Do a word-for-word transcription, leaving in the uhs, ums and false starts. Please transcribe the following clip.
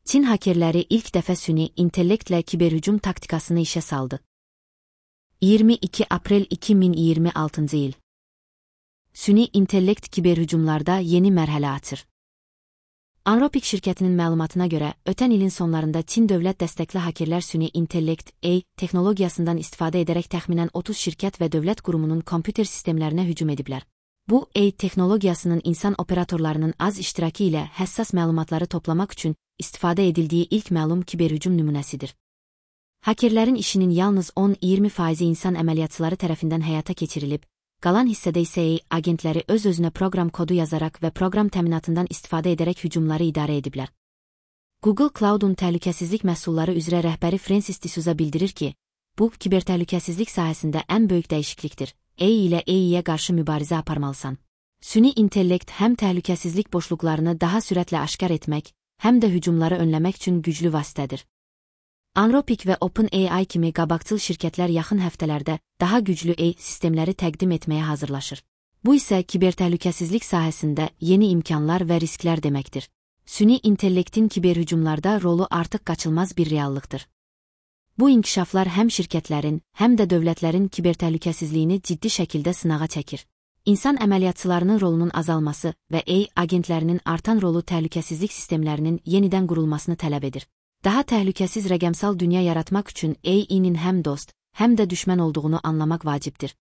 Çin hakerləri ilk dəfə süni intellektlə kiberhücum taktikasını işə saldı. iyirmi iki aprel iki min iyirmi altıncı il. Süni intellekt kiberhücumlarda yeni mərhələ açır. Anropik şirkətinin məlumatına görə, ötən ilin sonlarında Çin dövlət dəstəkli hakerlər süni intellekt A I texnologiyasından istifadə edərək təxminən otuz şirkət və dövlət qurumunun kompüter sistemlərinə hücum ediblər. Bu, A I texnologiyasının insan operatorlarının az iştirakı ilə həssas məlumatları toplamaq üçün istifadə edildiyi ilk məlum kiberhücum nümunəsidir. Hakerlərin işinin yalnız on iyirmi faizi insan əməliyyatçıları tərəfindən həyata keçirilib, qalan hissədə isə A I agentləri öz-özünə proqram kodu yazaraq və proqram təminatından istifadə edərək hücumları idarə ediblər. Google Cloud-un təhlükəsizlik məhsulları üzrə rəhbəri Francis D'Souza bildirir ki, bu, kibertəhlükəsizlik sahəsində ən böyük dəyişiklikdir. A I ilə A I-yə qarşı mübarizə aparmalısan. Süni intellekt həm təhlükəsizlik boşluqlarını daha sürətlə aşkar etmək, həm də hücumları önləmək üçün güclü vasitədir. Anropik və OpenAI kimi qabaqcıl şirkətlər yaxın həftələrdə daha güclü A I sistemləri təqdim etməyə hazırlaşır. Bu isə kibertəhlükəsizlik sahəsində yeni imkanlar və risklər deməkdir. Süni intellektin kiberhücumlarda rolu artıq qaçılmaz bir reallıqdır. Bu inkişaflar həm şirkətlərin, həm də dövlətlərin kibertəhlükəsizliyini ciddi şəkildə sınağa çəkir. İnsan əməliyyatçılarının rolunun azalması və A I agentlərinin artan rolu təhlükəsizlik sistemlərinin yenidən qurulmasını tələb edir. Daha təhlükəsiz rəqəmsal dünya yaratmaq üçün A I-nin həm dost, həm də düşmən olduğunu anlamaq vacibdir.